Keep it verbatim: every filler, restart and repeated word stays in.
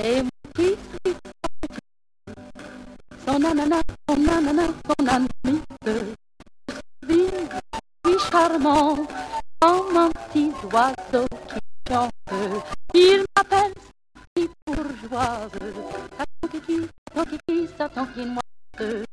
Et mon petit, son nanana, son nanana, son nanamite, oui, oui, charmant, comme un petit oiseau qui chante. Il m'appelle si bourgeoise, sa ton kiki, ton kiki, sa ton quinoise.